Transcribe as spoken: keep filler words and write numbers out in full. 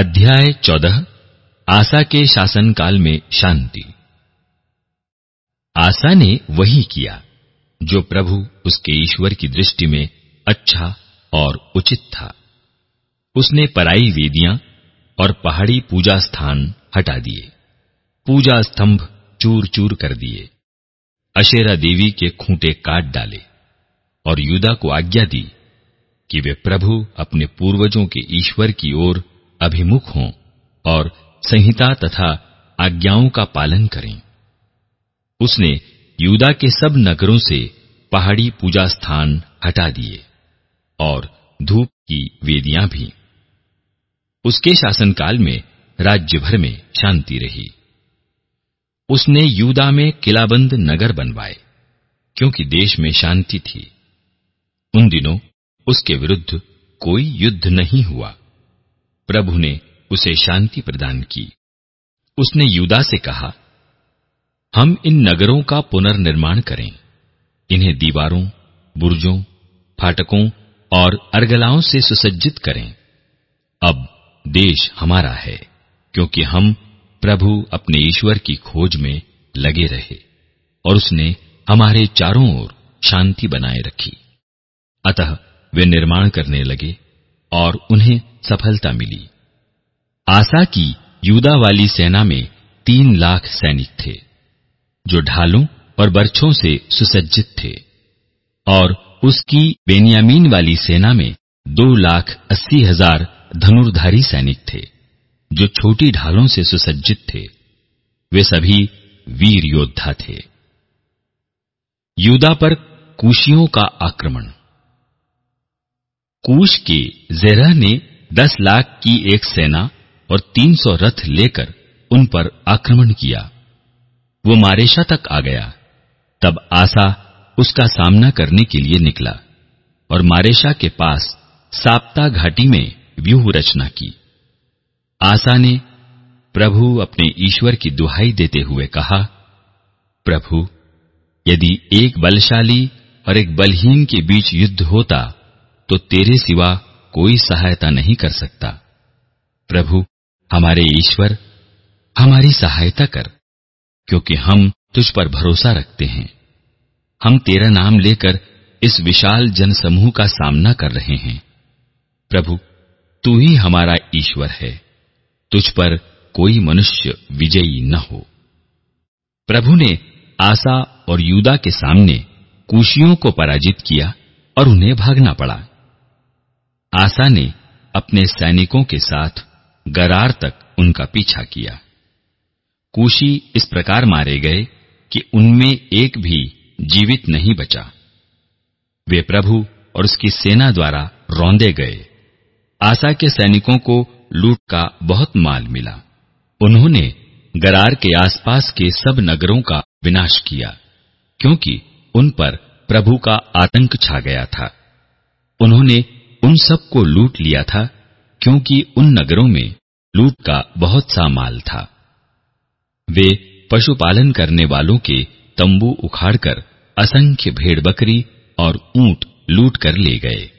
अध्याय चौदह। आसा के शासनकाल में शांति। आसा ने वही किया जो प्रभु उसके ईश्वर की दृष्टि में अच्छा और उचित था। उसने पराई वेदियां और पहाड़ी पूजा स्थान हटा दिए, पूजा स्तंभ चूर चूर कर दिए, अशेरा देवी के खूंटे काट डाले और यूदा को आज्ञा दी कि वे प्रभु अपने पूर्वजों के ईश्वर की ओर अभिमुख हों और संहिता तथा आज्ञाओं का पालन करें। उसने यूदा के सब नगरों से पहाड़ी पूजा स्थान हटा दिए और धूप की वेदियां भी। उसके शासनकाल में राज्य भर में शांति रही। उसने यूदा में किलाबंद नगर बनवाए, क्योंकि देश में शांति थी। उन दिनों उसके विरुद्ध कोई युद्ध नहीं हुआ। प्रभु ने उसे शांति प्रदान की। उसने यूदा से कहा, हम इन नगरों का पुनर्निर्माण करें, इन्हें दीवारों, बुर्जों, फाटकों और अर्गलाओं से सुसज्जित करें। अब देश हमारा है, क्योंकि हम प्रभु अपने ईश्वर की खोज में लगे रहे और उसने हमारे चारों ओर शांति बनाए रखी। अतः वे निर्माण करने लगे और उन्हें सफलता मिली। आसा की यूदा वाली सेना में तीन लाख सैनिक थे, जो ढालों और बर्छों से सुसज्जित थे, और उसकी बेन्यामीन वाली सेना में दो लाख अस्सी हजार धनुर्धारी सैनिक थे, जो छोटी ढालों से सुसज्जित थे। वे सभी वीर योद्धा थे। यूदा पर कूशियों का आक्रमण। कूश के ज़ेरह ने दस लाख की एक सेना और तीन सौ रथ लेकर उन पर आक्रमण किया। वो मारेशा तक आ गया। तब आसा उसका सामना करने के लिए निकला और मारेशा के पास साप्ता घाटी में व्यूह रचना की। आसा ने प्रभु अपने ईश्वर की दुहाई देते हुए कहा, प्रभु, यदि एक बलशाली और एक बलहीन के बीच युद्ध होता तो तेरे सिवा कोई सहायता नहीं कर सकता। प्रभु हमारे ईश्वर, हमारी सहायता कर, क्योंकि हम तुझ पर भरोसा रखते हैं। हम तेरा नाम लेकर इस विशाल जनसमूह का सामना कर रहे हैं। प्रभु, तू ही हमारा ईश्वर है, तुझ पर कोई मनुष्य विजयी न हो। प्रभु ने आसा और यूदा के सामने कूशियों को पराजित किया और उन्हें भागना पड़ा। आसा ने अपने सैनिकों के साथ गरार तक उनका पीछा किया। कूशी इस प्रकार मारे गए कि उनमें एक भी जीवित नहीं बचा। वे प्रभु और उसकी सेना द्वारा रौंदे गए। आसा के सैनिकों को लूट का बहुत माल मिला। उन्होंने गरार के आसपास के सब नगरों का विनाश किया, क्योंकि उन पर प्रभु का आतंक छा गया था। उन्होंने उन सब को लूट लिया था, क्योंकि उन नगरों में लूट का बहुत सा माल था। वे पशुपालन करने वालों के तंबू उखाड़कर असंख्य भेड़ बकरी और ऊंट लूट कर ले गए।